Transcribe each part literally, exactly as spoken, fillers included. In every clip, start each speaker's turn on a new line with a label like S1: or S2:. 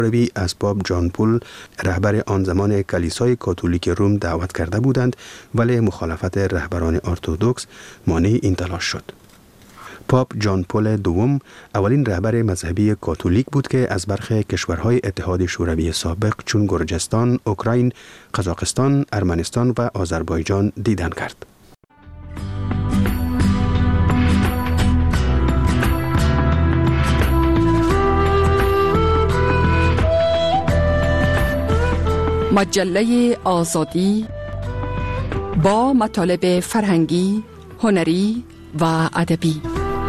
S1: شوروی از پاپ جان پول رهبر آن زمان کلیسای کاتولیک روم دعوت کرده بودند، ولی مخالفت رهبران ارتدوکس مانع این تلاش شد. پاپ جان پول دوم اولین رهبر مذهبی کاتولیک بود که از برخی کشورهای اتحاد شوروی سابق چون گرجستان، اوکراین، قزاقستان، ارمنستان و آذربایجان دیدن کرد.
S2: مجله آزادی با مطالب فرهنگی، هنری و ادبی.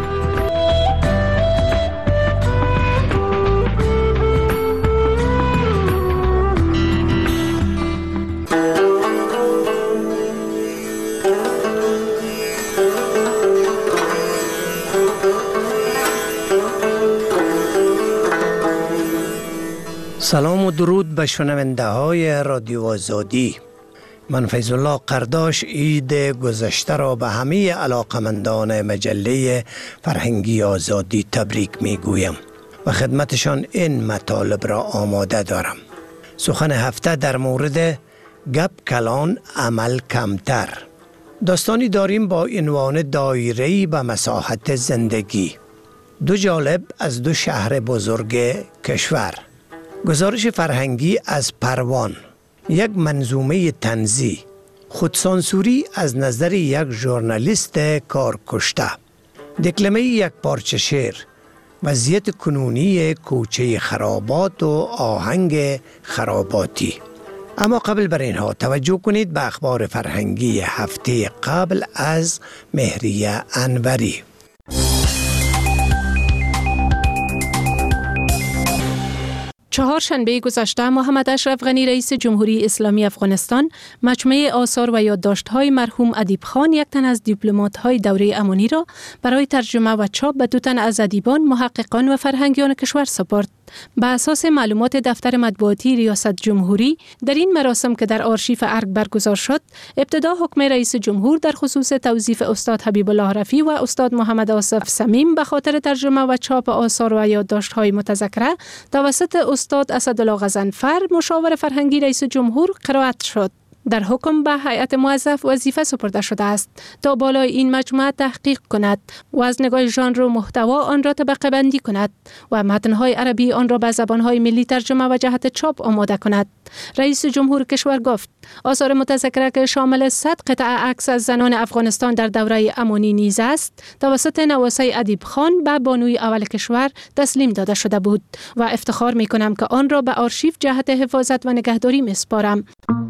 S3: سلام و درود به شنونده های رادیو آزادی. من فیض الله قرداش عید گذشته را به همه علاقمندان مجله فرهنگی آزادی تبریک می گویم و خدمتشان این مطالب را آماده دارم. سخن هفته در مورد گپ کلان عمل کمتر. داستانی داریم با عنوان دایره‌ای به مساحت زندگی. دو جالب از دو شهر بزرگ کشور. گزارش فرهنگی از پروان. یک منظومه طنزی. خودسانسوری از نظر یک ژورنالیست کارکشته. دکلمه یک پارچه شعر. وضعیت کنونی کوچه خرابات و آهنگ خراباتی. اما قبل بر اینها توجه کنید به اخبار فرهنگی هفته قبل از مهریه انوری.
S4: چهارشنبه گذشته محمد اشرف غنی رئیس جمهوری اسلامی افغانستان مجموعه آثار و یادداشت‌های مرحوم ادیب خان، یک تن از دیپلمات‌های دوره امانی را برای ترجمه و چاپ به دو تن از ادیبان، محققان و فرهنگیان کشور سپرد. به اساس معلومات دفتر مطبوعاتی ریاست جمهوری، در این مراسم که در آرشیف ارگ برگزار شد، ابتدا حکم رئیس جمهور در خصوص توظیف استاد حبیب الله رفیع و استاد محمد آصف صمیم به خاطر ترجمه و چاپ آثار و یادداشت‌های متذکره توسط استاد اسدالله غضنفر، مشاور فرهنگی رئیس جمهور، قرائت شد. در حکم به هیئت موظف وظیفه سپرده شده است تا بالای این مجموعه تحقیق کند و از نگاه ژانر و محتوا آن را طبقه بندی کند و متن‌های عربی آن را به زبان‌های ملی ترجمه و جهت چاپ آماده کند. رئیس جمهور کشور گفت آثار متذکره که شامل صد قطعه عکس از زنان افغانستان در دوره امانی نیز است، توسط نواسه ادیب خان به بانوی اول کشور تسلیم داده شده بود و افتخار می‌کنم که آن را به آرشیف جهت حفاظت و نگهداری می‌سپارم.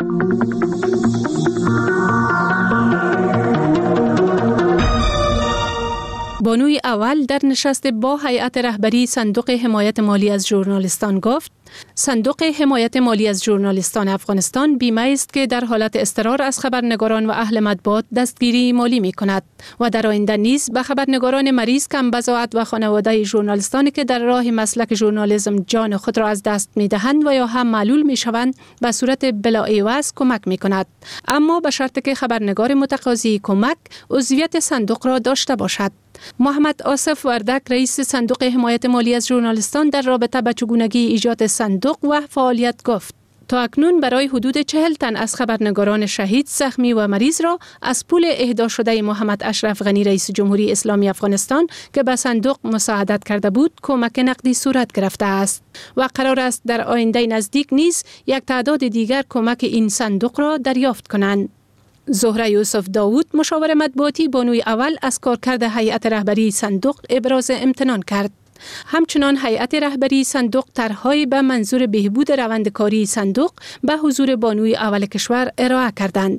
S4: بانوی اول در نشست با هیئت رهبری صندوق حمایت مالی از ژورنالیستان گفت صندوق حمایت مالی از ژورنالیستان افغانستان بیمه است که در حالت اضطرار از خبرنگاران و اهل مطبوعات دستگیری مالی می کند و در آینده نیز به خبرنگاران مریض، کم بضاعت و خانواده ژورنالیستانی که در راه مسلک ژورنالیسم جان خود را از دست می دهند و یا هم معلول می شوند به صورت بلا عوض کمک می کند، اما به شرط که خبرنگار متقاضی کمک عضویت صندوق را داشته باشد. محمد آصف وردک رئیس صندوق حمایت مالی از ژورنالیستان در رابطه با چگونگی ایجاد صندوق و فعالیت گفت تا اکنون برای حدود چهل تن از خبرنگاران شهید، زخمی و مریض را از پول اهدا شده محمد اشرف غنی رئیس جمهوری اسلامی افغانستان که به صندوق مساعدت کرده بود کمک نقدی صورت گرفته است و قرار است در آینده نزدیک نیز یک تعداد دیگر کمک این صندوق را دریافت کنند. زهره یوسف داوود، مشاور مطبوعاتی بانوی اول، از کارکرد هیئت رهبری صندوق ابراز امتنان کرد. همچنان هیئت رهبری صندوق طرح‌های به منظور بهبود روند کاری صندوق به حضور بانوی اول کشور ارائه کردند.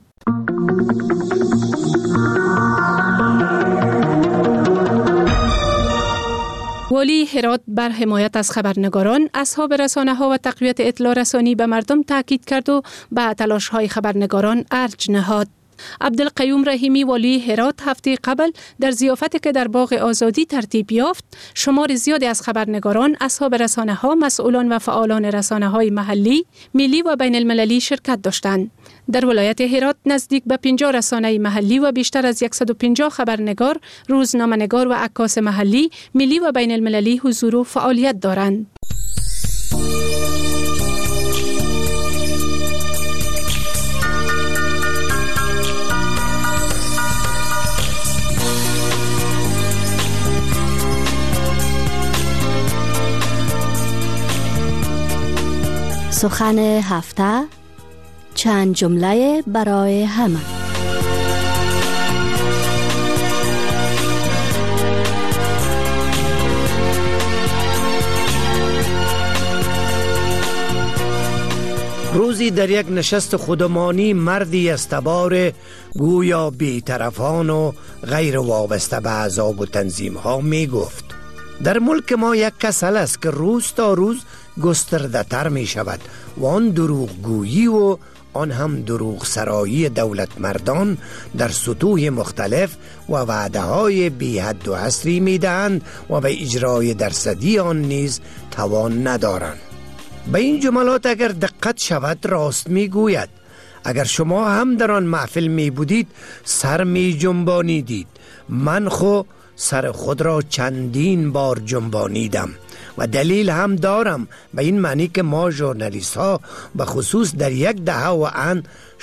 S4: والی هرات بر حمایت از خبرنگاران، اصحاب رسانه‌ها و تقویت اطلاع رسانی به مردم تاکید کرد و به تلاش‌های خبرنگاران ارج نهاد. عبدالقیوم رحیمی والی هرات هفته قبل در ضیافتی که در باغ آزادی ترتیب یافت، شمار زیادی از خبرنگاران، اصحاب رسانه‌ها، مسئولان و فعالان رسانه‌های محلی، ملی و بین المللی شرکت داشتند. در ولایت هرات نزدیک به پنجاه رسانه محلی و بیشتر از صد و پنجاه خبرنگار، روزنامه‌نگار و عکاس محلی، ملی و بین المللی حضور و فعالیت دارند.
S5: سخن هفته، چند جمله برای همه.
S3: روزی در یک نشست خودمانی مردی استبار گویا بی‌طرفان و غیر وابسته به احزاب و تنظیم ها می گفت: در ملک ما یک کسل است که روز تا روز گسترده تر می شود و آن دروغ گویی و آن هم دروغ سرایی دولت مردان در سطوح مختلف و وعده های بی حد و حصری می دهند و به اجرای درصدی آن نیز توان ندارند. به این جملات اگر دقت شود راست می گوید. اگر شما هم در آن محفل می بودید سر می جنبانیدید. من خو سر خود را چندین بار جنبانیدم و دلیل هم دارم، به این معنی که ما ژورنالیست ها به خصوص در یک دهه و ان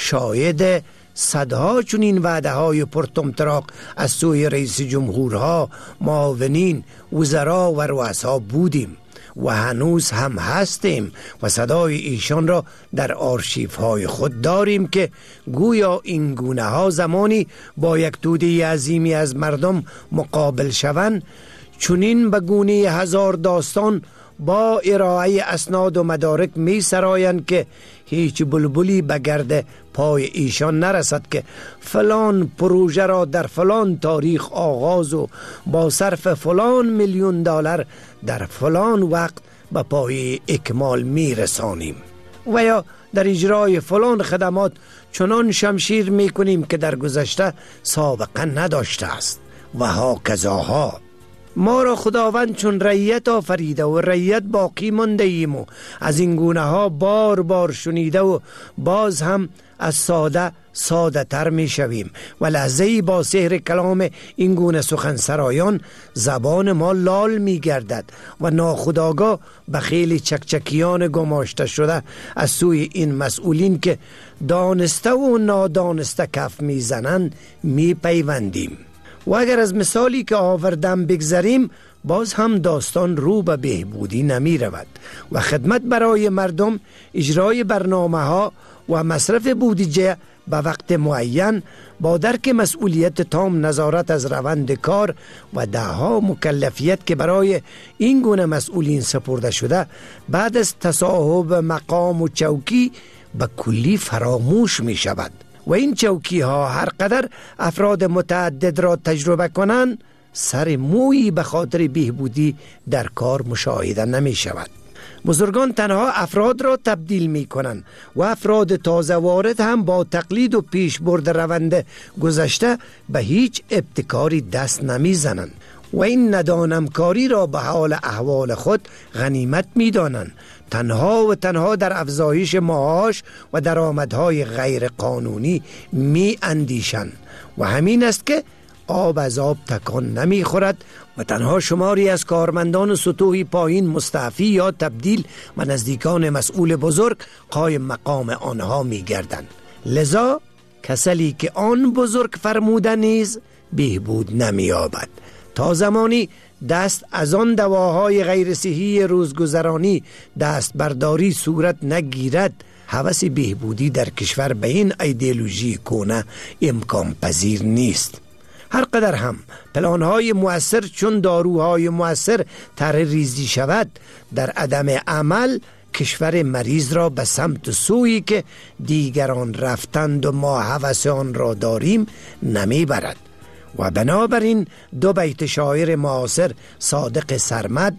S3: شاهد صدها چنین وعده های پرطمطراق از سوی رئیس جمهورها، معاونین، وزرا و رؤسا بودیم و هنوز هم هستیم و صدای ایشان را در آرشیف های خود داریم که گویا این گونه ها زمانی با یک توده عظیمی از مردم مقابل شوند چنین به گونه هزار داستان با ارائه اسناد و مدارک می سرایند که هیچ بلبلی به گرد پای ایشان نرسد که فلان پروژه را در فلان تاریخ آغاز و با صرف فلان میلیون دلار در فلان وقت به پای اکمال می رسانیم و یا در اجرای فلان خدمات چنان شمشیر می کنیم که در گذشته سابقه نداشته است و ها کذاها. ما را خداوند چون رعیت آفریده و رعیت باقی مانده ایم و از این گونه ها بار بار شنیده و باز هم از ساده ساده تر می شویم و لحظه‌ای با سحر کلام این گونه سخن سرایان زبان ما لال می گردد و ناخودآگاه به خیلی چکچکیان گماشته شده از سوی این مسئولین که دانسته و نادانسته کف می زنند می پیوندیم. و اگر از مثالی که آوردم بگذریم باز هم داستان رو به بهبودی نمی رود و خدمت برای مردم، اجرای برنامه ها و مصرف بودجه به وقت معین با درک مسئولیت تام نظارت از روند کار و دهها مکلفیت که برای این گونه مسئولین سپرده شده بعد از تصاحب مقام و چوکی به کلی فراموش می شود و این چوکی ها هر قدر افراد متعدد را تجربه کنند سر مویی به خاطر بهبودی در کار مشاهده نمی شود. بزرگان تنها افراد را تبدیل می کنند و افراد تازه وارد هم با تقلید و پیش برد روند گذشته به هیچ ابتکاری دست نمی زنند و این ندانمکاری را به حال احوال خود غنیمت می دانند. تنها و تنها در افزایش معاش و درآمدهای غیر قانونی می اندیشند و همین است که آب از آب تکان نمی خورد و تنها شماری از کارمندان سطوحی پایین مستعفی یا تبدیل و نزدیکان مسئول بزرگ قایم مقام آنها می گردند. لذا کسلی که آن بزرگ فرموده نیز بهبود نمی یابد تا زمانی دست از آن دواهای غیر صحی روزگذرانی دست برداری صورت نگیرد. هوس بهبودی در کشور به این ایدئولوژی کونه امکان پذیر نیست. هر قدر هم پلانهای مؤثر چون داروهای مؤثر طرح ریزی شود، در عدم عمل کشور مریض را به سمت سویی که دیگران رفتند و ما هوس آن را داریم نمی برد. و بنابراین دو بیت شاعر معاصر صادق سرمد: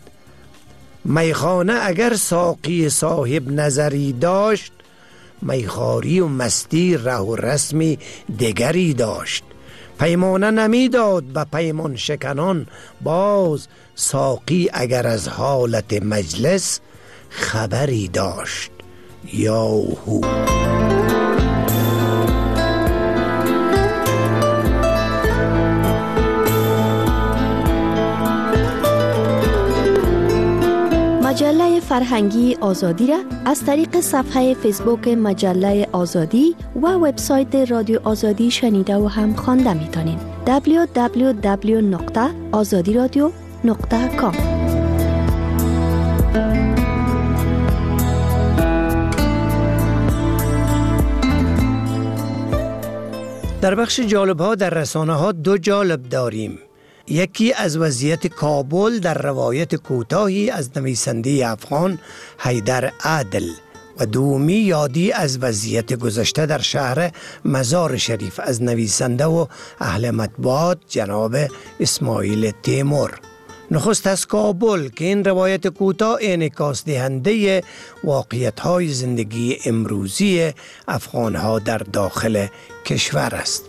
S3: میخانه اگر ساقی صاحب نظری داشت، میخاری و مستی ره و رسمی دگری داشت. پیمانه نمیداد به پیمان شکنان، باز ساقی اگر از حالت مجلس خبری داشت. یاهو
S5: مجله فرهنگی آزادی را از طریق صفحه فیسبوک مجله آزادی و وبسایت رادیو آزادی شنیده و هم خوانده میتونین. دبلیو دبلیو دبلیو نقطه آزادی رادیو نقطه کام
S3: در بخش جالب ها در رسانه ها دو جالب داریم. یکی از وضعیت کابل در روایت کوتاهی از نویسنده افغان حیدر عادل و دومی یادی از وضعیت گذشته در شهر مزار شریف از نویسنده و اهل مطبوعات جناب اسماعیل تیمور. نخست از کابل که این روایت کوتاه انعکاس دهنده واقعیت‌های زندگی امروزی افغان‌ها در داخل کشور است.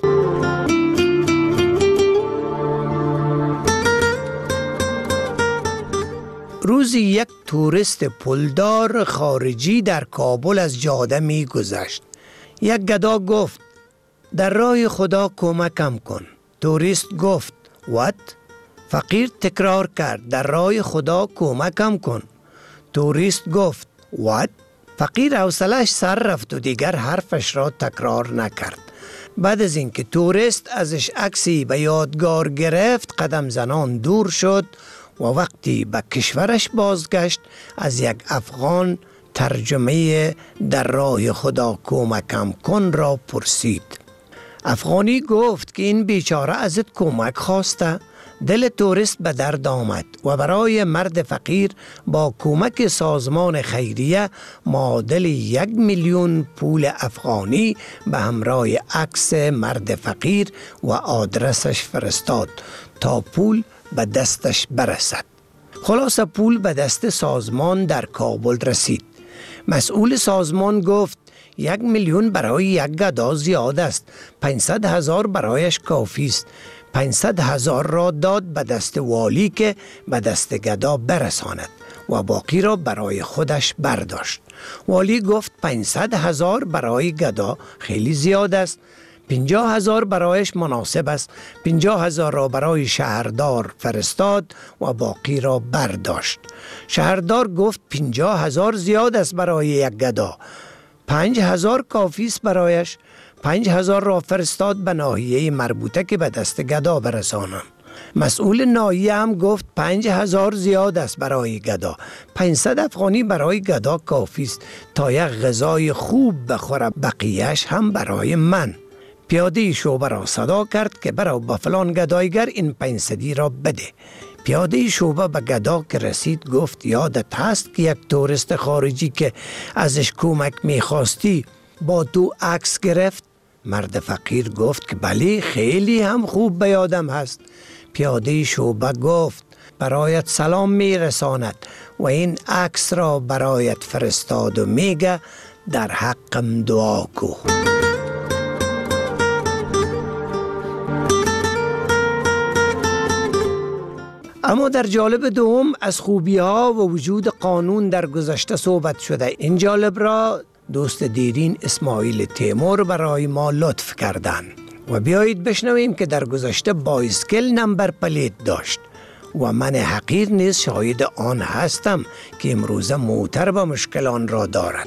S3: روزی یک توریست پولدار خارجی در کابل از جاده می گذشت. یک گدا گفت در راه خدا کمکم کن. توریست گفت what؟ فقیر تکرار کرد در راه خدا کمکم کن. توریست گفت what؟ فقیر حوصله‌اش سر رفت و دیگر حرفش را تکرار نکرد. بعد از اینکه توریست ازش عکسی به یادگار گرفت قدم زنان دور شد و وقتی به کشورش بازگشت از یک افغان ترجمه در راه خدا کمکم کن را پرسید. افغانی گفت که این بیچاره ازت کمک خواسته. دل توریست به درد آمد و برای مرد فقیر با کمک سازمان خیریه معادل یک میلیون پول افغانی به همراه عکس مرد فقیر و آدرسش فرستاد تا پول به دستش برسد. خلاصه پول به دست سازمان در کابل رسید. مسئول سازمان گفت یک میلیون برای یک گدا زیاد است. پانصد هزار برایش کافی است. پانصد هزار را داد به دست والی که به دست گدا برساند و باقی را برای خودش برداشت. والی گفت پانصد هزار برای گدا خیلی زیاد است. پنجاه هزار برایش مناسب است. پنجاه هزار را برای شهردار فرستاد و باقی را برداشت. شهردار گفت پنجاه هزار زیاد است برای یک گدا. پنج هزار کافی است برایش. پنج هزار را فرستاد به ناحیه مربوطه که به دست گدا برسانم. مسئول ناحیه هم گفت پنج هزار زیاد است برای گدا. پانصد افغانی برای گدا کافی است تا یک غذای خوب بخوره، بقیهش هم برای من. پیاده شعبه را صدا کرد که برو به فلان گدایگر این پانصدی را بده. پیاده شعبه به گدا که رسید گفت یادت هست که یک توریست خارجی که ازش کمک میخواستی با تو عکس گرفت؟ مرد فقیر گفت که بله خیلی هم خوب به یادم هست. پیاده شعبه گفت برایت سلام میرساند و این عکس را برایت فرستاد و میگه در حقم دعا کو. اما در جالب دوم از خوبی ها و وجود قانون در گذشته صحبت شده. این جالب را دوست دیرین اسماعیل تیمور برای ما لطف کردن و بیایید بشنویم که در گذشته بایسکل نمبر پلیت داشت و من حقیر نیز شاهد آن هستم که امروزه موتر با مشکلان را دارد.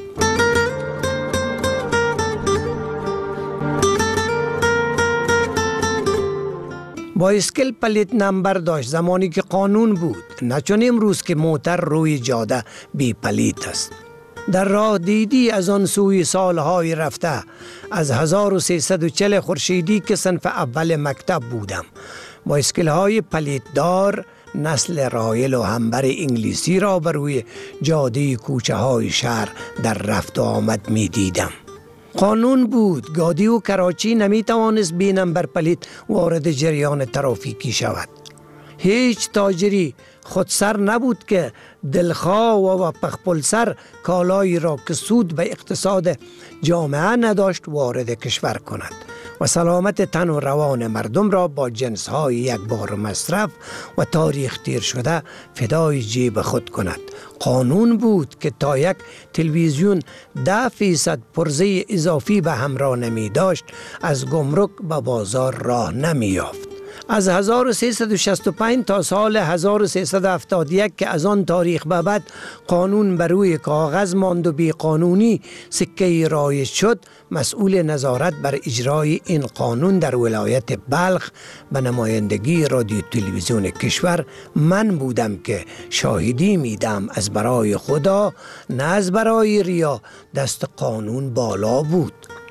S3: بایسکل پلیت نمبر داشت زمانی که قانون بود، نه چون امروز که موتر روی جاده بی پلیت است. در راه دیدی از آن سوی سالهای رفته از هزار و سیصد و چهل خورشیدی که صنف اول مکتب بودم. بایسکل های پلیت دار نسل رایل و همبر انگلیسی را بر روی جاده کوچه های شهر در رفت و آمد می دیدم. قانون بود گادی و کراچی نمی توانست بی نمبر پلیت وارد جریان ترافیکی شود. هیچ تاجری خودسر نبود که دلخواه و پخپل سر کالایی را که سود به اقتصاد جامعه نداشت وارد کشور کند و سلامت تن و روان مردم را با جنس‌های یک بار مصرف و تاریخ تیر شده فدای جیب خود کند. قانون بود که تا یک تلویزیون ده فیصد پرزه اضافی به همراه نمی داشت از گمرک به بازار راه نمی یافت. از هزار و سیصد و شصت و پنج تا سال هزار و سیصد و هفتاد و یک که از آن تاریخ به بعد قانون بر روی کاغذ ماند و بی قانونی سکه رایج شد، مسئول نظارت بر اجرای این قانون در ولایت بلخ به نمایندگی رادیو تلویزیون کشور من بودم که شاهدی میدم از برای خدا نه از برای ریا دست قانون بالا بود.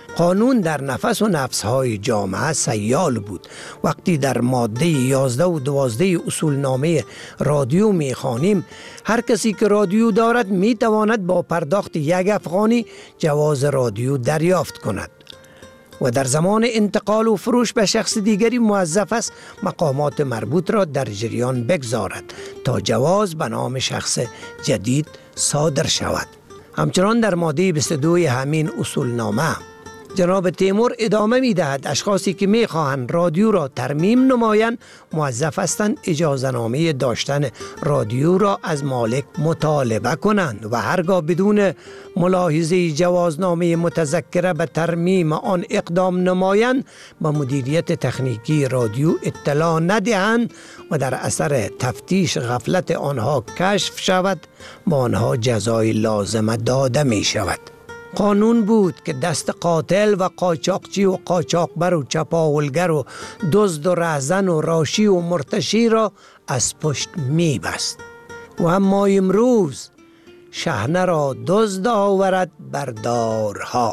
S3: قانون در نفس و نفسهای جامعه سیال بود. وقتی در ماده یازده و دوازده اصولنامه رادیو میخوانیم هر کسی که رادیو دارد میتواند با پرداخت یک افغانی جواز رادیو دریافت کند و در زمان انتقال و فروش به شخص دیگری موظف است مقامات مربوط را در جریان بگذارد تا جواز به نام شخص جدید صادر شود. همچنان در ماده بیست و دو همین اصولنامه جناب تیمور ادامه می دهد اشخاصی که می خواهند رادیو را ترمیم نمایند موظف هستند اجازه نامه داشتن رادیو را از مالک مطالبه کنند و هرگاه بدون ملاحظه جوازنامه متذکره به ترمیم آن اقدام نمایند به مدیریت تکنیکی رادیو اطلاع ندهند و در اثر تفتیش غفلت آنها کشف شود با آنها جزای لازمه داده می شود. قانون بود که دست قاتل و قاچاقچی و قاچاقبر و چپاولگر و دزد و رهزن و راشی و مرتشی را از پشت می بست. و اما امروز شحنه را دزد آورد بر دارها.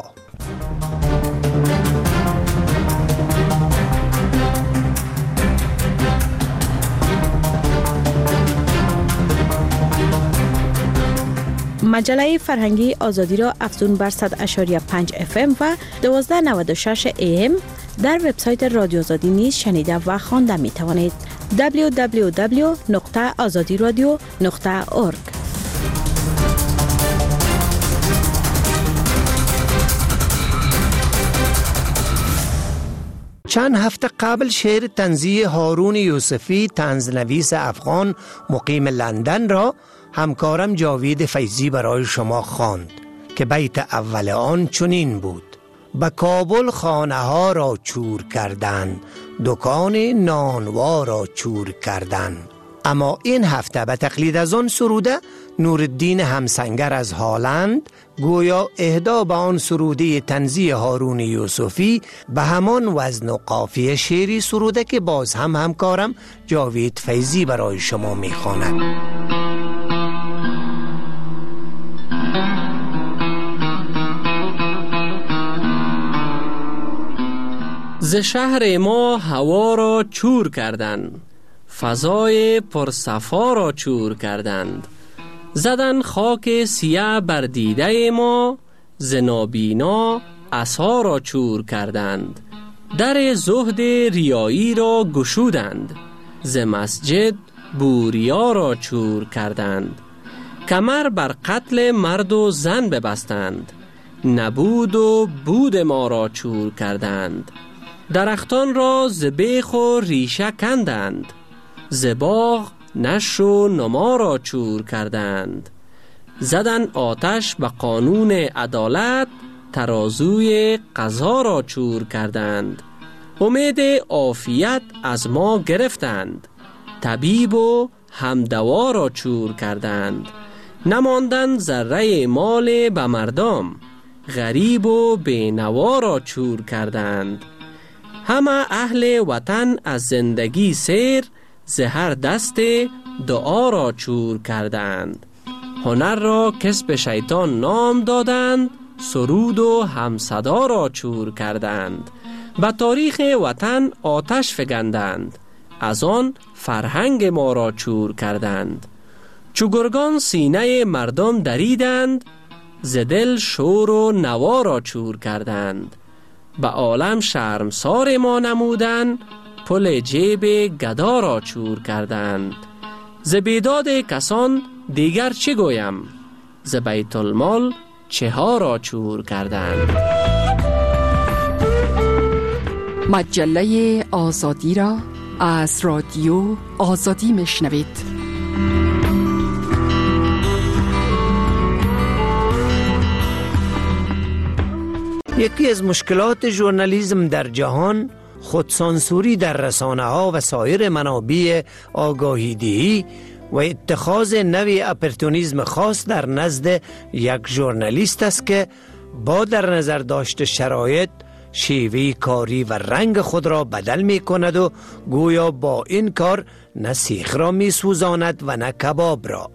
S6: مجله فرهنگی آزادی را افزون بر صد اشاری پنج اف ام و دوازده نود و شش ای ام در وبسایت رادیو آزادی نیز شنیده و خوانده می توانید. دبلیو دبلیو دبلیو نقطه آزادی رادیو نقطه اورگ.
S3: چند هفته قبل شعر طنزی هارون یوسفی طنزنویس افغان مقیم لندن را همکارم جاوید فیضی برای شما خواند که بیت اول آن چنین بود: به کابل خانه ها را چور کردند، دکان نانوا را چور کردند. اما این هفته به تقلید از آن سروده نورالدین همسنگر از هالند گویا اهدا به آن سروده طنزی هارون یوسفی به همان وزن و قافیه شعری سروده که باز هم همکارم جاوید فیضی برای شما میخواند.
S7: ز شهر ما هوا را چور کردند، فضای پرصفا را چور کردند. زدن خاک سیاه بر دیده ما، ز نابینا عصا را چور کردند. در زهد ریایی را گشودند، ز مسجد بوریا را چور کردند. کمر بر قتل مرد و زن ببستند، نبود و بود ما را چور کردند. درختان را ز بیخ و ریشه کندند، ز باغ نشر و نما را چور کردند. زدن آتش به قانون عدالت، ترازوی قضا را چور کردند. امید عافیت از ما گرفتند، طبیب و همدوا را چور کردند. نماندن ذره مال به مردم، غریب و بینوا را چور کردند. همه اهل وطن از زندگی سیر، ز هر دست دعا را چور کردند. هنر را کسب شیطان نام دادند، سرود و همصدا را چور کردند. به تاریخ وطن آتش فگندند، از آن فرهنگ ما را چور کردند. چو گرگان سینه مردم دریدند، ز دل شور و نوا را چور کردند. به عالم شرمسار ما نمودند، پل جیب گدا را چور کردند. ز بیداد کسان دیگر چه گویم، ز بیت المال چه ها را چور کردند.
S2: مجله آزادی را از رادیو آزادی میشنوید.
S3: یکی از مشکلات ژورنالیسم در جهان خودسانسوری در رسانه ها و سایر منابع آگاهی دهی و اتخاذ نوع اپورتونیسم خاص در نزد یک ژورنالیست است که با در نظر داشت شرایط شیوه کاری و رنگ خود را بدل می کند و گویا با این کار نه سیخ را می سوزاند و نه کباب را.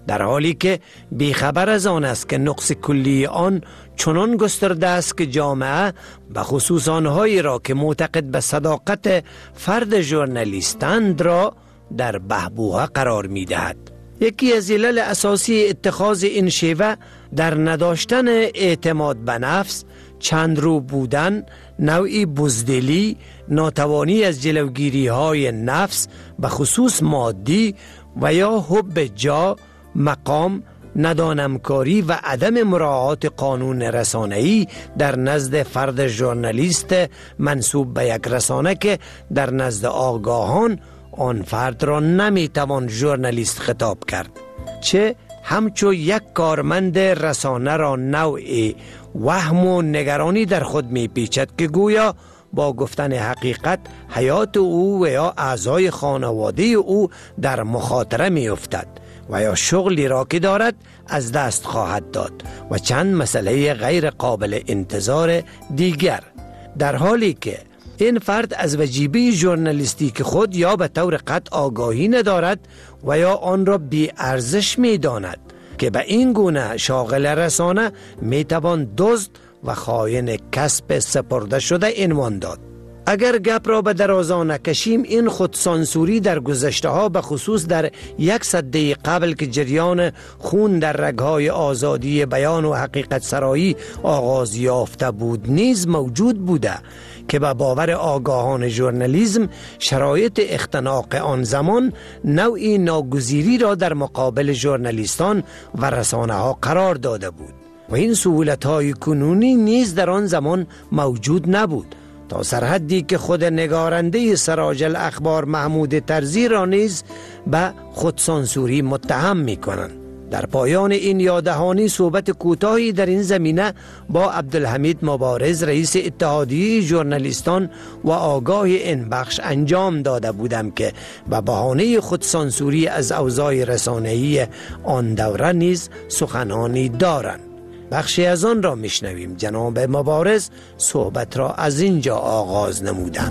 S3: در حالی که بیخبر از آن است که نقص کلی آن چنان گسترده است که جامعه به خصوص آنهایی را که معتقد به صداقت فرد ژورنالیستند را در بحبوحه قرار می دهد. یکی از علل اساسی اتخاذ این شیوه در نداشتن اعتماد به نفس، چند رو بودن، نوعی بزدلی، ناتوانی از جلوگیری های نفس به خصوص مادی و یا حب جا، مقام، ندانمکاری و عدم مراعات قانون رسانه‌ای در نزد فرد ژورنالیست منسوب به یک رسانه که در نزد آگاهان آن فرد را نمیتوان ژورنالیست خطاب کرد، چه همچو یک کارمند رسانه را نوعی وهم و نگرانی در خود میپیچد که گویا با گفتن حقیقت حیات او و یا اعضای خانواده او در مخاطره میافتد و یا شغلی را که دارد از دست خواهد داد و چند مسئله غیر قابل انتظار دیگر، در حالی که این فرد از وجیبه ژورنالیستیک خود یا به طور قطع آگاهی ندارد و یا آن را بی ارزش می داند که به این گونه شاغل رسانه می توان دزد و خائن کسب سپرده شده عنوان داد. اگر گپ را به درازا نکشیم، این خودسانسوری در گذشته ها به خصوص در یک سده قبل که جریان خون در رگهای آزادی بیان و حقیقت سرایی آغاز یافته بود نیز موجود بوده که به باور آگاهان ژورنالیسم شرایط اختناق آن زمان نوعی ناگزیری را در مقابل ژورنالیستان و رسانه ها قرار داده بود و این سهولت های کنونی نیز در آن زمان موجود نبود، تا سرحدی که خود نگارنده سراج الاخبار محمود طرزی را نیز به خودسانسوری متهم می کنند. در پایان این یاددهانی صحبت کوتاهی در این زمینه با عبدالحمید مبارز رئیس اتحادیه ژورنالیستان و آگاه این بخش انجام داده بودم که به بهانه خودسانسوری از اوضاع رسانه‌ای آن دوره نیز سخنانی دارند. بخشی از آن را میشنویم. جناب مبارز صحبت را از اینجا آغاز نمودند.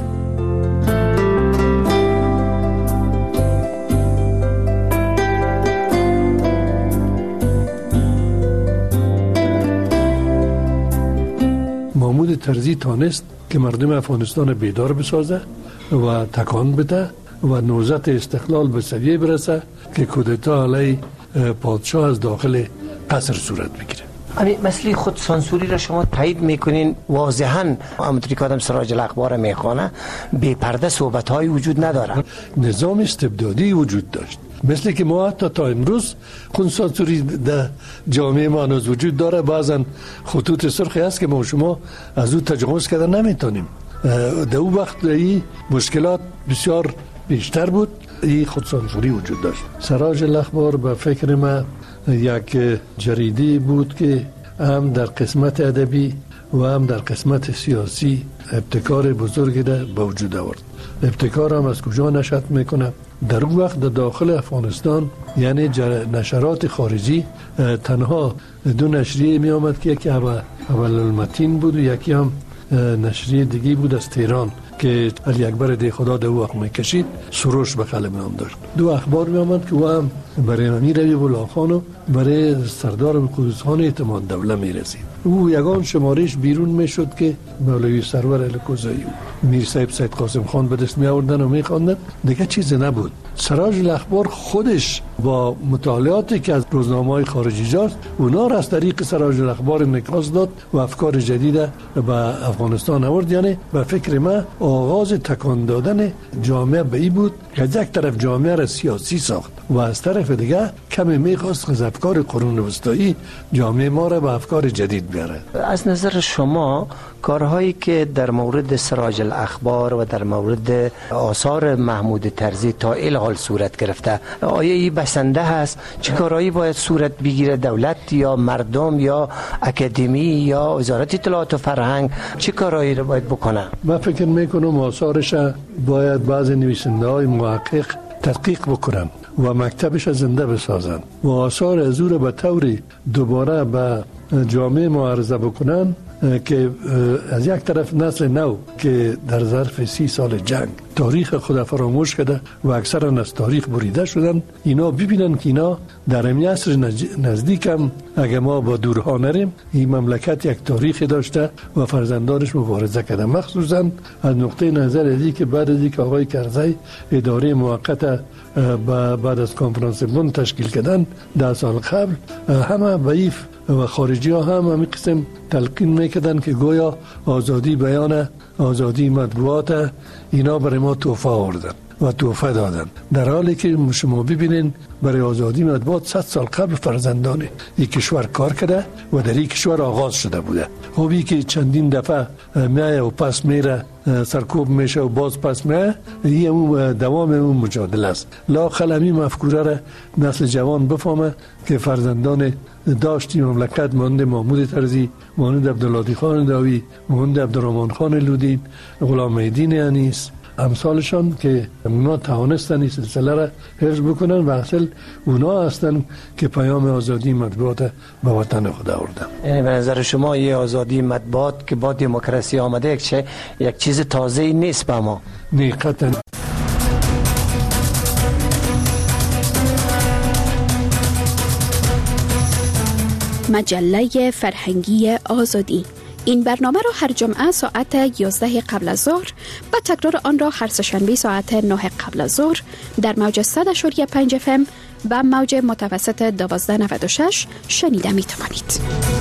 S8: محمود طرزی تانست که مردم افغانستان بیدار بسازه و تکان بده و نوزت استقلال به سویه برسه که کودتا علیه پادشاه از داخل قصر صورت بگیره.
S3: همین مسئله خود سانسوری را شما تایید میکنین؟ واضحاً همونطوری که آدم سراج الاخبار میخوانه بی پرده صحبت های وجود نداره.
S8: نظام استبدادی وجود داشت، مثل که ما حتی تا امروز خود سانسوری در جامعه ما هنوز وجود داره. بعضا خطوط سرخی هست که ما شما از او تجاوز کردن نمیتونیم. در اون وقت این مشکلات بسیار بیشتر بود، این خود سانسوری وجود داشت. سراج الاخبار به فکر ما یک جریده بود که هم در قسمت ادبی و هم در قسمت سیاسی ابتکار بزرگی را به وجود آورد. ابتکار هم از کجا نشأت میکنه؟ در اون وقت در داخل افغانستان یعنی نشرات خارجی تنها دو نشریه می آمد که یکی اول المتین بود و یکی هم نشریه دیگی بود از تهران که علی اکبر دی خدا در او وقت میکشید، سروش به قلم نام داشت. دو اخبار می آمد که او هم برای امیر علی الله خان و برای سردار قدوس خان اعتماد دوله می رسید. او یگان شمارش بیرون می شد که مولوی سرور الکوزایی میر صاحب سید قاسم خان به دست می آوردن و می خواندن، دیگه چیز نبود. سراج الاخبار خودش با مطالعاتی که از روزنامه‌های خارجی جاست، اونا را از طریق سراج الاخبار انعکاس داد و افکار جدید به افغانستان آورد. یعنی به فکر من آغاز تکان دادن جامعه به این بود که یک طرف جامعه را سیاسی ساخت و از طرف دیگه کمی میخواست از افکار قرون وسطایی جامعه ما را به افکار جدید بیاره.
S3: از نظر شما کارهایی که در مورد سراج الاخبار و در مورد آثار محمود طرزی تا الحال صورت گرفته، آیا این بسنده هست؟ چه کارهایی باید صورت بگیره؟ دولت یا مردم یا اکادمی یا وزارت اطلاعات و فرهنگ چه کارهایی رو باید بکنه؟
S8: من فکر میکنم آثارش باید بعض نویسنده های محقق تحقیق بکنن و مکتبش زنده بسازن و آثار از او را به طوری دوباره به جامعه ما عرضه بکنن که از یک طرف نسل نو که در ظرف سی سال جنگ تاریخ خود فراموش کرده و اکثرا از تاریخ بریده شدن، اینا ببینن که اینا در این عصر نزدیک هم اگه ما با دورها نریم این مملکت یک تاریخ داشته و فرزندانش مبارزه کرده، مخصوصا از نقطه نظر ازی که بعد از اینکه آقای کرزی اداره موقت بعد از کنفرانس بن تشکیل کردن ده سال قبل، همه ضعیف و خارجی ها هم همین قسم تلقین میکردن که گویا آزادی بیان، آزادی مطبوعات اینا برای ما تحفه آوردن و تحفه دادن، در حالی که شما ببینین برای آزادی مطبوعات صد سال قبل فرزندان این کشور کار کرده و در این کشور آغاز شده بوده. خوبی که چندین دفعه میایه و پس میره، سرکوب میشه و باز پس میایه، این دوام اون مجادله است. لااقل همین مفکوره را نسل جوان بفهمه که فرزندان داشتی مملکت مانند محمود طرزی، مانند عبدالهادی خان داوی، مانند عبدالرحمن خان لودین، غلام الدین انیس، امثالشان که اونا توانستن این سلسله را حفظ بکنن و اصل اونا هستن که پیام آزادی مطبوعات به وطن خود آوردن.
S3: یعنی به نظر شما یه آزادی مطبوعات که با دموکراسی آمده یک چه یک چیز تازه نیست به ما؟
S8: نه قطعا.
S5: مجله فرهنگی آزادی. این برنامه را هر جمعه ساعت یازده قبل از ظهر و تکرار آن را هر سه‌شنبه ساعت نه قبل از ظهر در موج صد و پنج اف ام و موج متوسط دوازده نود و شش شنیده می توانید.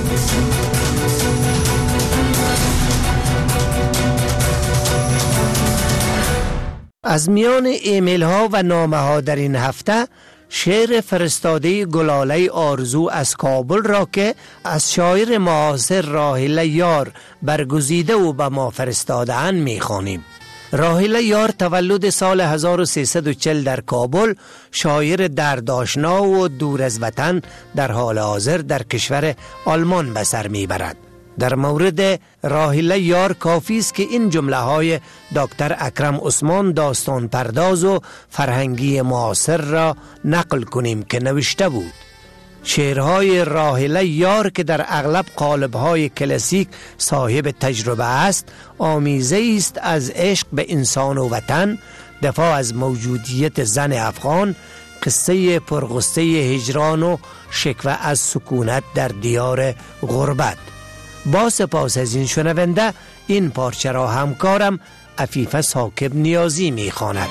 S3: از میان ایمیل ها و نامه ها در این هفته شعر فرستاده گلاله آرزو از کابل را که از شاعر معاصر راحله یار برگزیده و به ما فرستاده اند می خوانیم. راحله یار تولد سال هزار و سیصد و چهل در کابل، شاعر دردآشنا و دور از وطن در حال حاضر در کشور آلمان به سر می برد. در مورد راحله یار کافی است که این جمله های دکتر اکرم عثمان داستان پرداز و فرهنگی معاصر را نقل کنیم که نوشته بود: شعرهای راحله یار که در اغلب قالب‌های کلاسیک صاحب تجربه است، آمیزه است از عشق به انسان و وطن، دفاع از موجودیت زن افغان، قصه پرغصه هجران و شکوه از سکونت در دیار غربت. با سپاس از این شنونده، این پارچه را همکارم عفیفه ثاقب نیازی می خواند.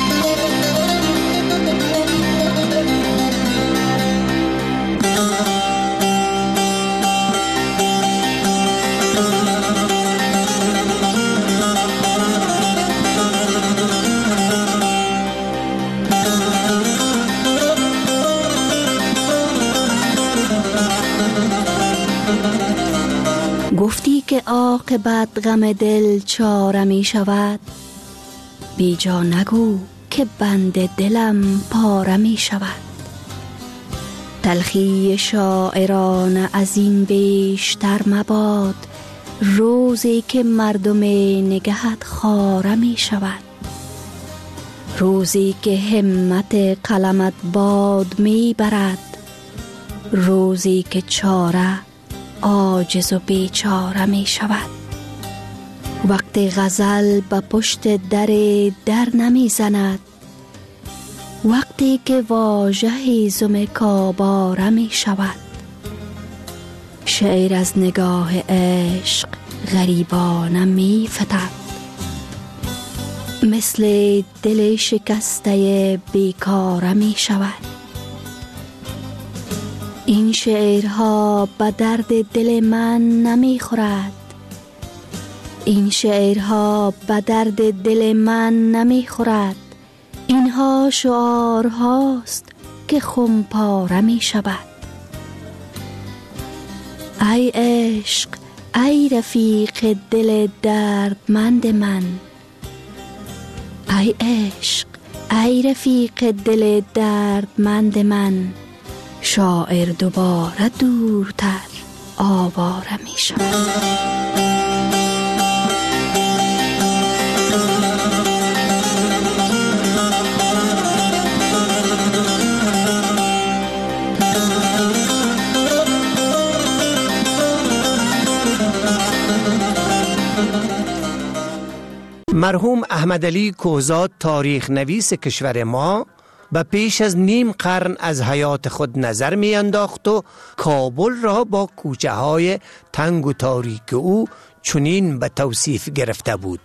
S5: گفتی که عاقبت غم دل چاره می شود، بی جا نگو که بند دلم پاره می شود. تلخی شاعران از این بیشتر مباد، روزی که مردم نگهت خاره می شود. روزی که همت قلمت باد می برد، روزی که چاره عاجز و بیچاره می شود. وقتی غزل به پشت در در نمی زند، وقتی که واژه زم کاباره می شود. شعر از نگاه عشق غریبانه می فتد، مثل دل شکسته بیکاره می شود. این شعرها به درد دل من نمی خورد، این شعرها به درد دل من نمی خورد. اینها شعارهاست که خم پاره می شود. ای عشق، ای رفیق دل دردمند من، ای عشق، ای رفیق دل دردمند من، شاعر دوباره دورتر آواره می شود.
S3: مرحوم احمدعلی کوزاد تاریخ نویس کشور ما و پیش از نیم قرن از حیات خود نظر می انداخت و کابل را با کوچه های تنگ و تاریک او چنین به توصیف گرفته بود: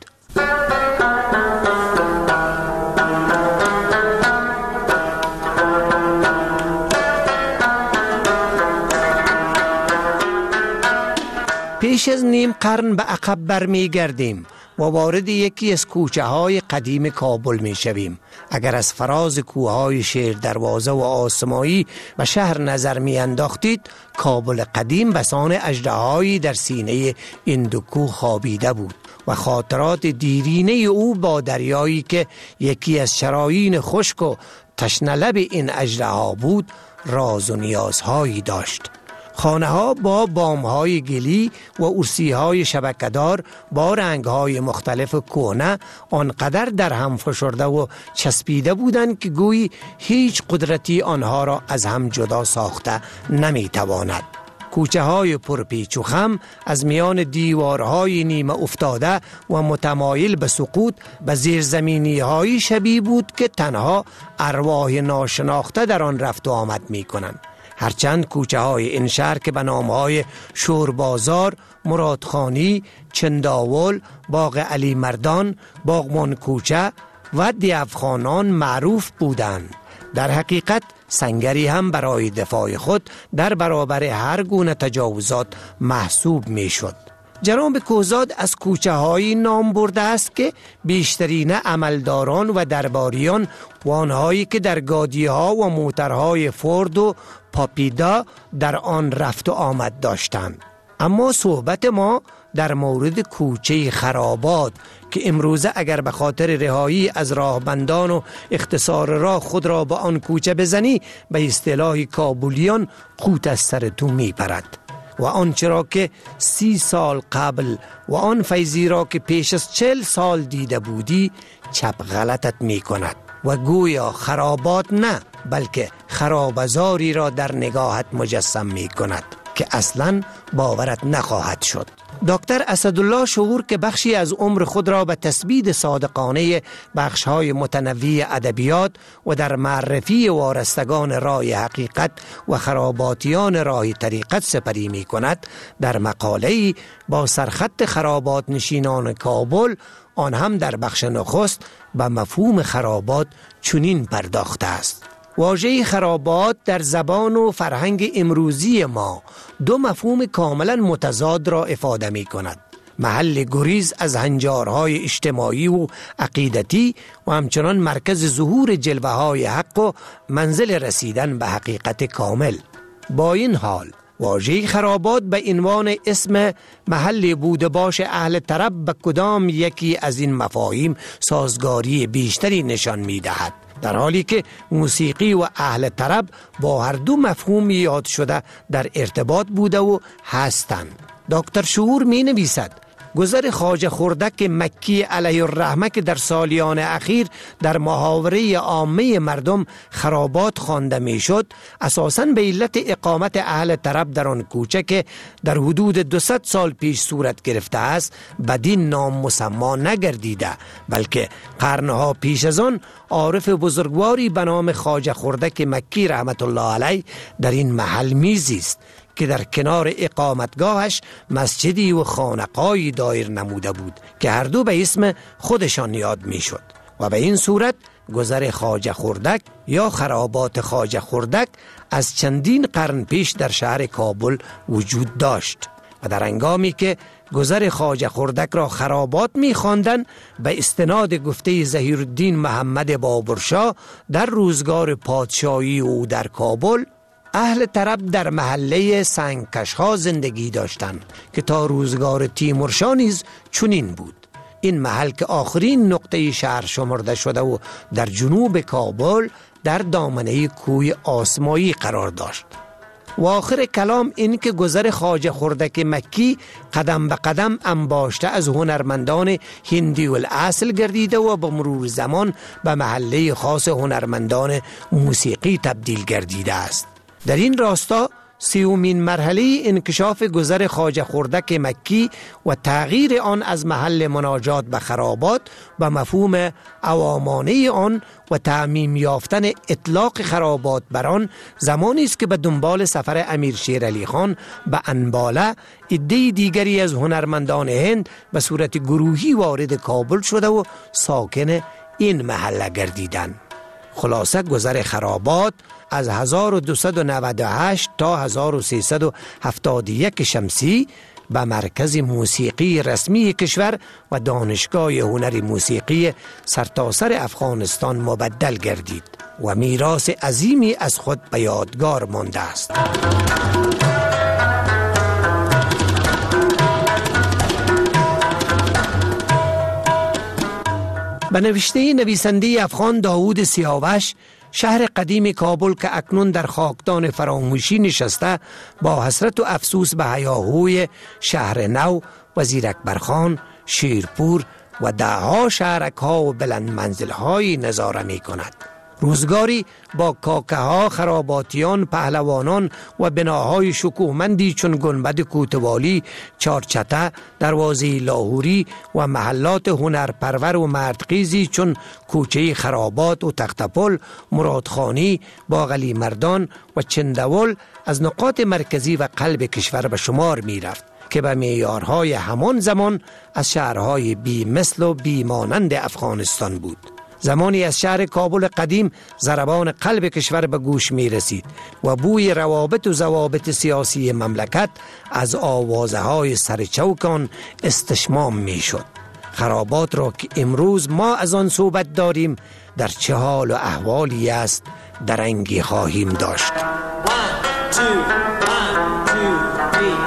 S3: پیش از نیم قرن به عقب برمی گردیم و وارد یکی از کوچه های قدیم کابل می شویم. اگر از فراز کوههای شیر دروازه و آسمایی به شهر نظر می انداختید، کابل قدیم بسان اژدهایی در سینه این دو کوه خوابیده بود و خاطرات دیرینه او با دریایی که یکی از شرايين خشک و تشنه لب این اژدها بود راز و نیازهایی داشت. خانه ها با بام های گلی و ارسی های شبکه‌دار با رنگ های مختلف کهنه آنقدر در هم فشرده و چسبیده بودند که گویی هیچ قدرتی آنها را از هم جدا ساخته نمی تواند. کوچه های پرپیچ و خم از میان دیوارهای نیمه افتاده و متمایل به سقوط به زیرزمینی های شبیه بود که تنها ارواح ناشناخته در آن رفت و آمد می کنند. هرچند کوچه های این شهر که به نام های شوربازار، مرادخانی، چنداول، باغ علی مردان، باغمان کوچه و دیوخانان معروف بودند، در حقیقت سنگری هم برای دفاع خود در برابر هر گونه تجاوزات محسوب می شد. جناب کوزاد از کوچه های نام برده است که بیشترین عملداران و درباریان و آنهایی که در گادی ها و موترهای فورد و پاپیدا در آن رفت و آمد داشتند. اما صحبت ما در مورد کوچه خرابات که امروزه اگر به خاطر رهایی از راهبندان و اختصار راه خود را به آن کوچه بزنی به اصطلاح کابلیان قوت از سر تو می پرد و آنچه را که سی سال قبل و آن فیضی را که پیش از چل سال دیده بودی چپ غلطت می کند و گویا خرابات نه بلکه خرابزاری را در نگاهت مجسم می کند که اصلا باورت نخواهد شد. دکتر اسدالله شعور که بخشی از عمر خود را به تثبیت صادقانه بخش‌های متنوع ادبیات و در معرفی وارستگان راه حقیقت و خراباتیان راه طریقت سپری می کند، در مقاله‌ای با سرخط خرابات نشینان کابل، آن هم در بخش نخست، به مفهوم خرابات چنین پرداخته است: واژه خرابات در زبان و فرهنگ امروزی ما دو مفهوم کاملا متضاد را افاده می کند: محل گریز از هنجارهای اجتماعی و عقیدتی و همچنان مرکز ظهور جلوه های حق و منزل رسیدن به حقیقت کامل. با این حال واژه خرابات به عنوان اسم محل بوده باش اهل طرب به کدام یکی از این مفاهیم سازگاری بیشتری نشان می دهد، در حالی که موسیقی و اهل طرب با هر دو مفهوم یاد شده در ارتباط بوده و هستند. دکتر شعور می نویسد: گذر خواجه خردک مکی علیه الرحمه که در سالیان اخیر در محاوره عامه مردم خرابات خوانده می شد، اساساً به علت اقامت اهل طرب در آن کوچه که در حدود دویست سال پیش صورت گرفته است بدین نام مسما نگردیده، بلکه قرنها پیش از آن عارف بزرگواری به نام خواجه خردک مکی رحمت الله علیه در این محل میزیست که در کنار اقامتگاهش مسجدی و خانقاهی دایر نموده بود که هر دو به اسم خودشان یاد می شد و به این صورت گذر خواجه خردک یا خرابات خواجه خردک از چندین قرن پیش در شهر کابل وجود داشت و در هنگامی که گذر خواجه خردک را خرابات می خواندند، به استناد گفته ظهیرالدین محمد بابرشاه در روزگار پادشاهی او در کابل، اهل طرب در محله سنگکشها زندگی داشتند که تا روزگار تیمورشاه نیز چنین بود. این محل که آخرین نقطه شهر شمرده شده و در جنوب کابل در دامنه کوه آسمایی قرار داشت. و آخر کلام این که گذر خواجه خردک مکی قدم به قدم انباشته از هنرمندان هندی الاصل گردیده و با مرور زمان به محله خاص هنرمندان موسیقی تبدیل گردیده است. در این راستا سیومین مرحله انکشاف گذر خواجه خردک مکی و تغییر آن از محل مناجات به خرابات به مفهوم عوامانه آن و تعمیم یافتن اطلاق خرابات بر آن زمانی است که به دنبال سفر امیر شیر علی خان به انباله عده دیگری از هنرمندان هند به صورت گروهی وارد کابل شده و ساکن این محله گردیدند. خلاصه گذر خرابات از هزار و دویست و نود و هشت تا هزار و سیصد و هفتاد و یک شمسی به مرکز موسیقی رسمی کشور و دانشگاه هنر موسیقی سرتاسر افغانستان مبدل گردید و میراث عظیمی از خود به یادگار مانده است. به نوشته نویسنده افغان داوود سیاوش، شهر قدیم کابل که اکنون در خاکدان فراموشی نشسته با حسرت و افسوس به هیاهوی شهر نو و زیرکبرخان، شیرپور و دهها شهرک ها و بلند منزل های نظاره می کند. روزگاری با کاکه ها، خراباتیان، پهلوانان و بناهای شکوهمندی چون گنبد کوتوالی، چارچته، دروازه لاهوری و محلات هنرپرور و مردخیزی چون کوچه خرابات و تختپل، مرادخانی، باغلی مردان و چندول از نقاط مرکزی و قلب کشور به شمار می رفت که به معیارهای همان زمان از شهرهای بی مثل و بی مانند افغانستان بود. زمانی از شهر کابل قدیم ضربان قلب کشور به گوش می رسید و بوی روابط و ضوابط سیاسی مملکت از آوازه های سرچوکان استشمام می شد. خرابات را که امروز ما از آن صحبت داریم در چه حال و احوالی است درنگی خواهیم داشت. One, two, one, two, three.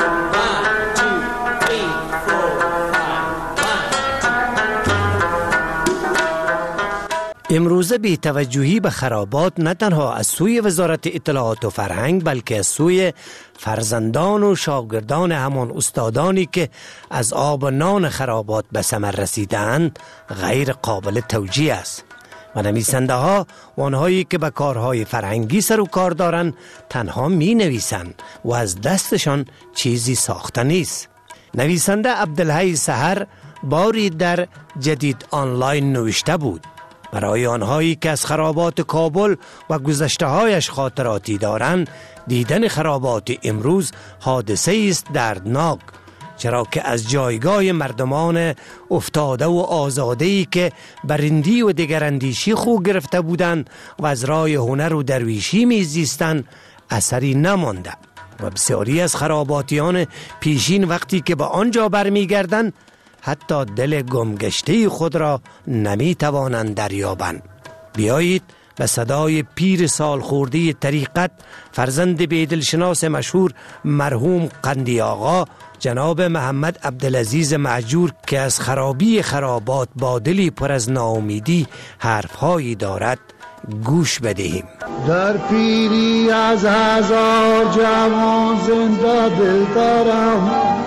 S3: امروزه بی توجهی به خرابات نه تنها از سوی وزارت اطلاعات و فرهنگ بلکه از سوی فرزندان و شاگردان همان استادانی که از آب و نان خرابات به ثمر رسیدند غیر قابل توجیه است و نویسنده ها و آنهایی که به کارهای فرهنگی سر و کار دارند تنها می نویسند و از دستشان چیزی ساخته نیست. نویسنده عبدالحی سحر باری در جدید آنلاین نوشته بود: برای آنهایی که از خرابات کابل و گذشته هایش خاطراتی دارند، دیدن خرابات امروز حادثه است دردناک، چرا که از جایگاه مردمان افتاده و آزاده‌ای که برندی و دگراندیشی خو گرفته بودند و از راه هنر و درویشی میزیستند اثری نمانده و بسیاری از خراباتیان پیشین وقتی که به آنجا برمیگردند حتی دل گمگشته خود را نمی توانند دریابند. بیایید به صدای پیر سال خورده طریقت، فرزند بیدلشناس مشهور مرحوم قندی آقا جناب محمد عبدالعزیز مهجور که از خرابی خرابات با دلی پر از ناامیدی حرفهایی دارد گوش بدهیم.
S9: در پیری از هزار جوان زنده دل دارم،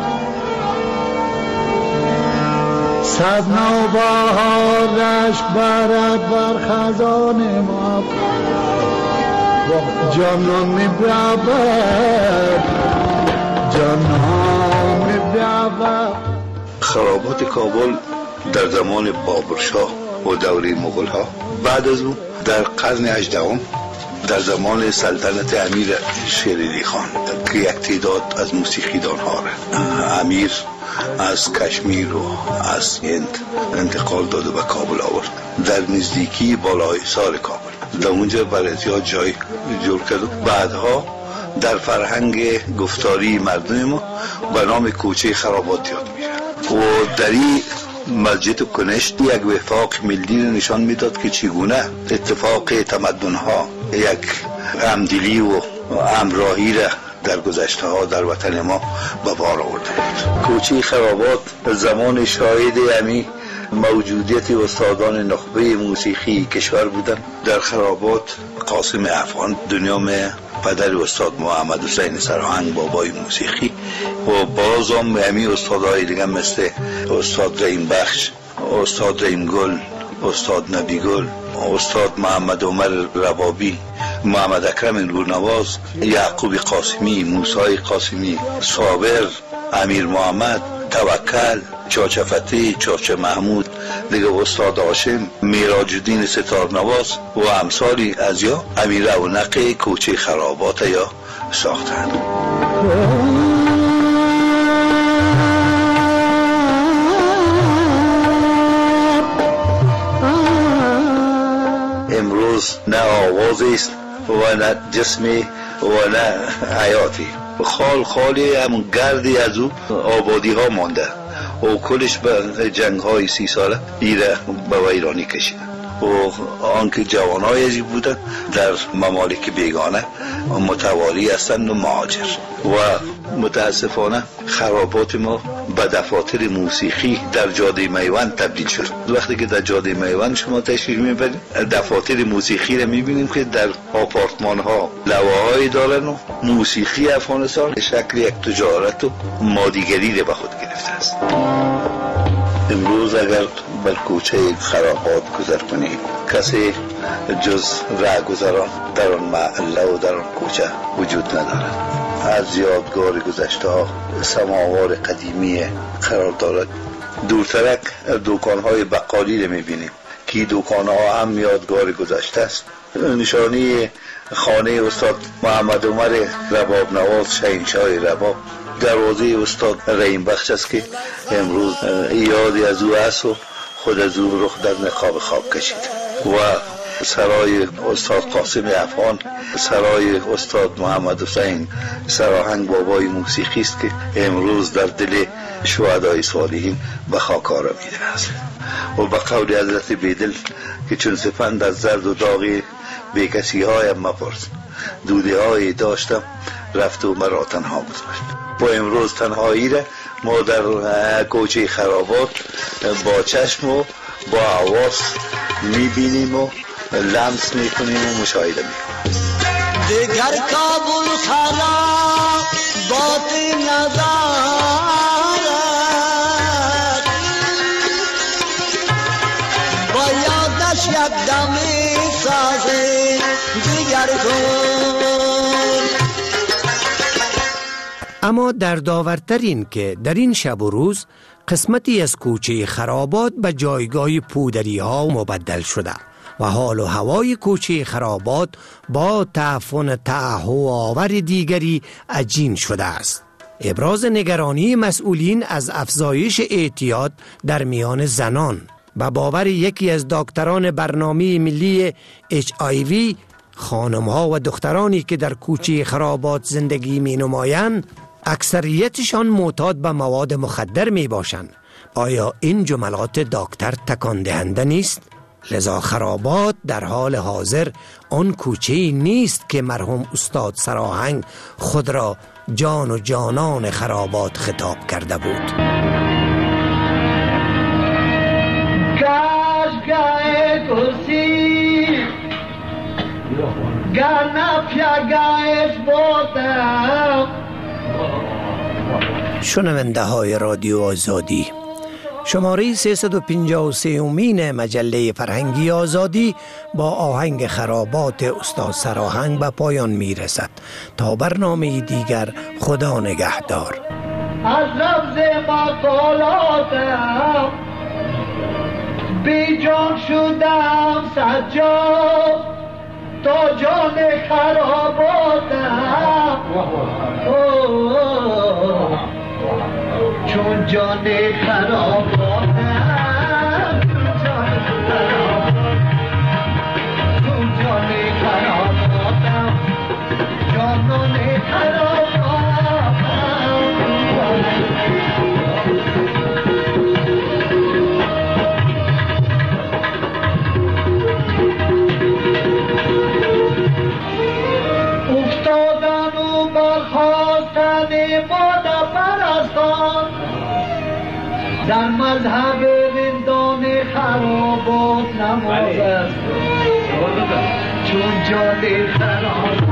S9: صد نوبهار رشک برد بر خزان ما، جانم می برود جانم می برود.
S10: خرابات کابل در زمان بابرشاه و دوره مغول ها، بعد از او در قرن هجدهم در زمان سلطنت امیر شیر علی خان که یک تعداد از موسیقیدان ها را امیر از کشمیر و از هند انتقال داده به کابل آورد. در نزدیکی بالای سار کابل در اونجا برای زیاد جای جور کرد و بعدها در فرهنگ گفتاری مردم ما به نام کوچه خرابات یاد میشه و در این مسجد کنشت یک وفاق ملی نشان میداد که چگونه اتفاق تمدن ها یک همدلی و همراهی را در گذشته ها در وطن ما به بار آورده بود. کوچه خرابات زمان شاهد امی موجودیت استادان نخبه موسیقی کشور بودند. در خرابات قاسم افغان دنیام پدر استاد محمد حسین سرهنگ بابای موسیقی و بازم امی استادهای دیگه مثل استاد رحیم بخش، استاد رحیم گل، استاد نبی گل، استاد محمد عمر ربابی محمد اکرم نورنواز، یعقوب قاسمی، موسی قاسمی، صابر، امیر محمد، توکل، چاچه فتی، چاچه محمود، دیگه استاد هاشم، میراج الدین ستارنواز و امثالی از یا امیر رونق کوچه خرابات یا ساختند. امروز نه آوازی است و نه جسمی و نه حیاتی، خال خالی همون گردی از او آبادی ها مانده و کلش به جنگ های سی ساله ایره به ویرانی کشیده و آنکه جوان های عجیب بودن در ممالک بیگانه متواری هستند و مهاجر و متاسفانه خرابات ما به دفاتر موسیقی در جاده میوند تبدیل شد. وقتی که در جاده میوند شما تشریف میبرید دفاتر موسیقی رو میبینیم که در آپارتمان ها لوحه‌ای دارن و موسیقی افغانستان شکل یک تجارت و مادیگری رو به خود گرفته است. امروز اگر بر کوچه خرابات گذر کنید کسی جز رهگذران در آن محله و در آن کوچه وجود ندارد. از یادگار گذشته ها سماوار قدیمی قرار دارد. دورترک دکان های بقالی رو میبینیم که دکان ها هم یادگار گذشته است. نشانی خانه استاد محمد عمر رباب نواز شهنشاه رباب، دروازه استاد رحیم بخش است که امروز یادی از او است و خود از او رخ در نقاب خواب کشید و سرای استاد قاسم افغان، سرای استاد محمد حسین سراهنگ بابای موسیقی است که امروز در دل شهدای صالحین به خاک آرامیده است و به قول حضرت بیدل که چون سپند از زرد و داغی بی کسی هایم مپرس، دوده هایی داشتم رفت و مرا تنها گذاشت. با امروز تنهایی را ما در کوچه خرابات با چشم و با حواس میبینیم و لمس میکنیم و مشاهده میکنیم.
S9: دیگر کابل خراب باتی ندارد، با یادش یک دمی سازی دیگر کن.
S3: اما در داورتر این که در این شب و روز قسمتی از کوچه خرابات به جایگاه پودری ها مبدل شده و حال و هوای کوچه خرابات با تعفن تعهو آور دیگری عجین شده است. ابراز نگرانی مسئولین از افزایش اعتیاد در میان زنان و باور یکی از دکتران برنامه ملی اچ آی وی، خانم ها و دخترانی که در کوچه خرابات زندگی می نمایند اکثریتشان معتاد به مواد مخدر می باشند. آیا این جملات دکتر تکان دهنده نیست؟ لذا خرابات در حال حاضر آن کوچه‌ای نیست که مرحوم استاد سراهنگ خود را جان و جانان خرابات خطاب کرده بود.
S9: کاش گاه کرسی گرنا پیاگاهش بودم.
S3: شنونده های رادیو آزادی، شماره سیصد و پنجاه و سه امین مجله فرهنگی آزادی با آهنگ خرابات استاد سراهنگ به پایان می رسد. تا برنامه دیگر خدا نگهدار.
S9: از لفظ مقالاتم بی جان شدم سجاد تا جان خراباتم، چون جان خراباتم، چون جان خراباتم، جانان افتادن و برخواستن باده پرستان در مذهب رندان خرابات نماز است، چون جان خرابات